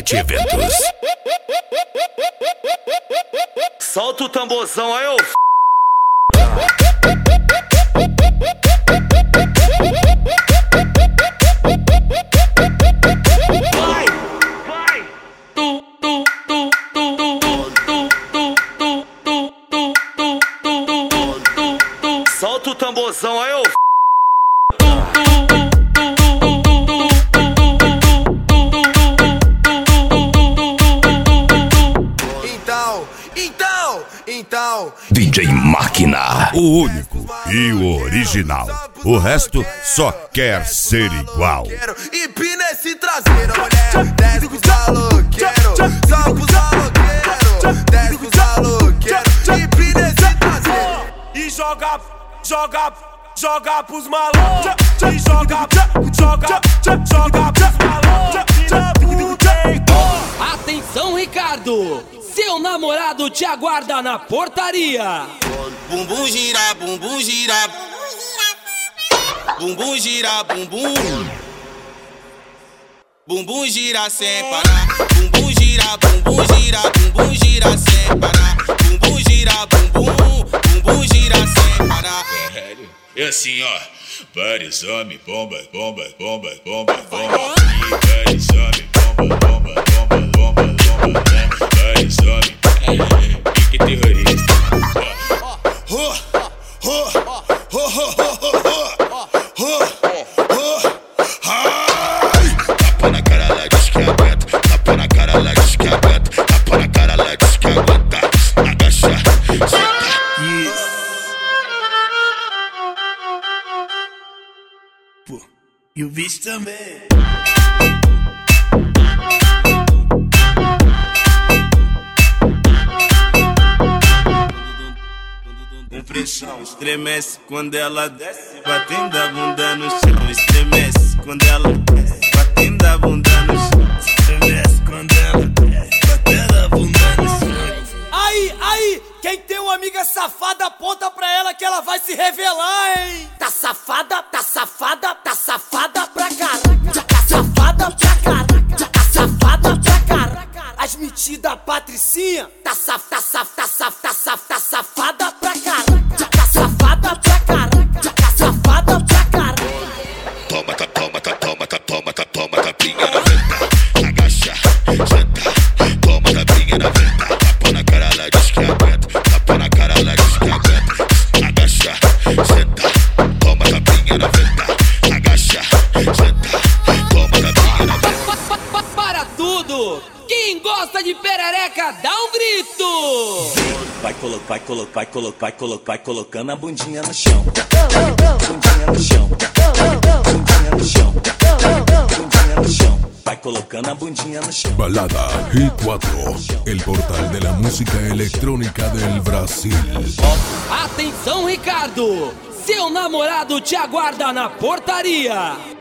Net Eventos. Solta o tamborzão aí, ô. Solta o tamborzão aí, ô. Então, DJ Máquina, o único e o original. O resto só quer ser igual. empina esse traseiro, mulher. Desce com os aloqueiros, só com os aloqueiros. Desce com os aloqueiros, empina esse traseiro. E joga pros malandros. E joga pros malandros. Atenção, Ricardo! Seu namorado te aguarda na portaria. Bumbum gira, bumbum gira. Bumbum gira, bumbum. Bumbum gira sem parar. Bumbum gira, bumbum gira. Bumbum gira sem parar. Bumbum gira, bumbum. Bumbum gira sem parar. É assim, ó. Vários homens, bomba, bomba, bomba, bomba, bomba. Vários homens, bomba, bomba, bomba, bomba, bomba. Vários homens, pique terrorista. Tapa na cara, ela diz que aguenta. Tapa na cara, ela diz que aguenta. Tapa na cara, ela diz que aguenta. Agacha, senta. E o bicho também. Com pressão, estremece quando ela desce, batendo a bunda no chão. Estremece quando ela desce, batendo a bunda no chão. Estremece quando ela desce, batendo a bunda no chão. Aí, quem tem uma amiga safada, aponta pra ela que ela vai se revelar, hein? Tá safada pra caralho. Tá safada pra caralho. As metidas Patricinha, tá safada pra caralho. Tá safada pra caralho. Tá safada pra caralho. Toma, toma, tapinha na venta. Agacha, senta. Toma, tapinha na venta. Tapa na cara, ela diz que aguenta. Tapa na cara, ela diz que aguenta. Agacha, senta. Toma, tapinha na venta. Agacha, senta. Toma, tapinha na venta. Para tudo! Quem gosta de perereca, dá um grito! Vai colocando a bundinha no chão. Bundinha no chão. Bundinha no chão. Bundinha no chão. Vai colocando a bundinha no chão. Balada Hit 4, el portal de la música electrónica del Brasil. Atenção, Ricardo! Seu namorado te aguarda na portaria.